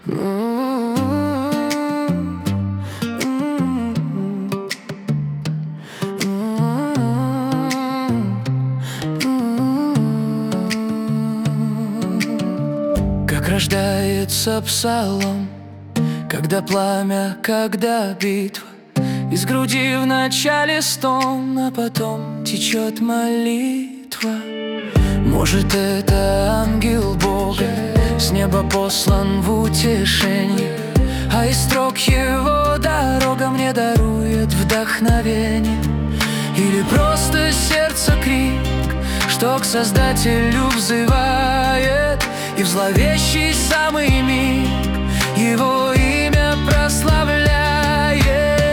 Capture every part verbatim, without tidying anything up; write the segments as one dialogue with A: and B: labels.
A: Как рождается псалом, когда пламя, когда битва, из груди вначале стон, а потом течет молитва. Может, это ангел Бога, с неба послан в утешение, а из строк его дорога мне дарует вдохновение. Или просто сердце крик, что к Создателю взывает, и в зловещий самый миг его имя прославляет.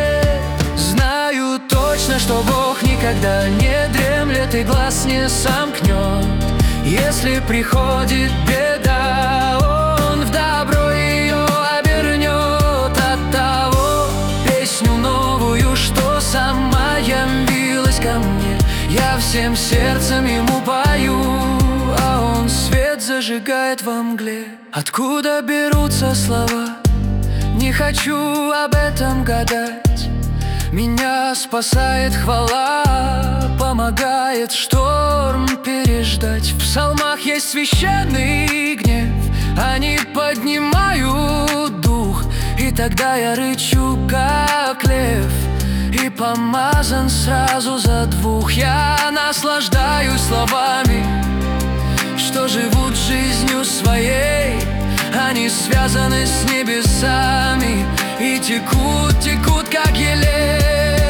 A: Знаю точно, что Бог никогда не дремлет и глаз не сомкнет. Если приходит беда, Он в добро ее обернет. Оттого песню новую, что сама явилась ко мне, я всем сердцем Ему пою, а Он свет зажигает во мгле. Откуда берутся слова? Не хочу об этом гадать. Меня спасает хвала, помогает шторм переждать. В псалмах есть священный гнев, они поднимают дух, и тогда я рычу, как лев, и помазан сразу за двух. Я наслаждаюсь словами, что живут жизнью своей. Они связаны с небесами и текут, текут, как елей.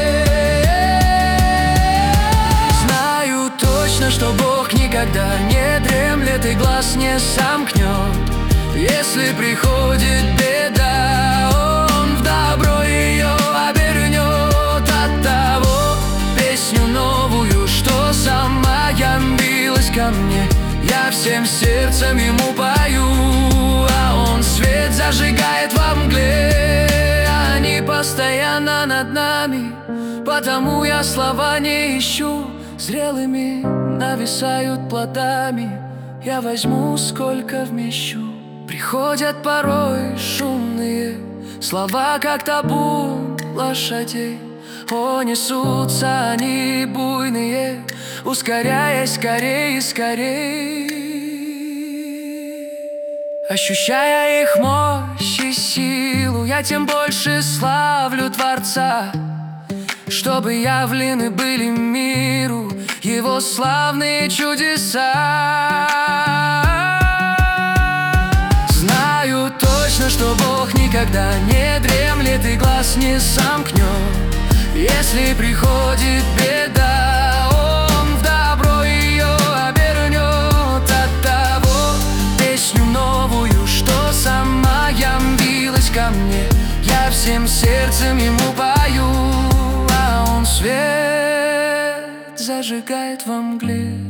A: Знаю точно, что Бог никогда не дремлет и глаз не сомкнет. Если приходит беда, Он в добро ее обернет. Оттого песню новую, что сама явилась ко мне, я всем сердцем Ему пою, а Он свет зажигает во мгле. Они постоянно над нами, потому я слова не ищу. Зрелыми нависают плодами, я возьму, сколько вмещу. Приходят порой шумные слова, как табун лошадей. О, несутся они буйные, ускоряясь скорей и скорей. Ощущая их мощь и силу, я тем больше славлю Творца, чтобы явлены были миру Его славные чудеса. Знаю точно, что Бог никогда не дремлет и глаз не сомкнет. Если приходит беда, Он в добро ее обернет. Оттого песню новую, что сама явилась ко мне, я всем сердцем Ему пою, а Он свет зажигает во мгле.